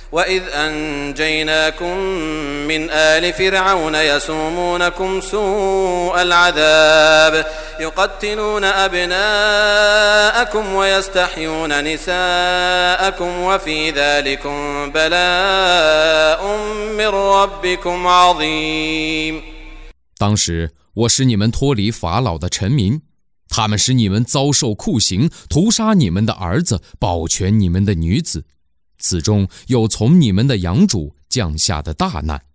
وإذ أنجيناكم من آل فرعون يسومونكم سوء العذاب يقتلون أبناءكم ويستحيون نساءكم وفي ذلكم بلاء من ربكم عظيم。 当时我使你们脱离法老的臣民，他们使你们遭受酷刑，屠杀你们的儿子，保全你们的女子，此中有从你们的养主降下的大难。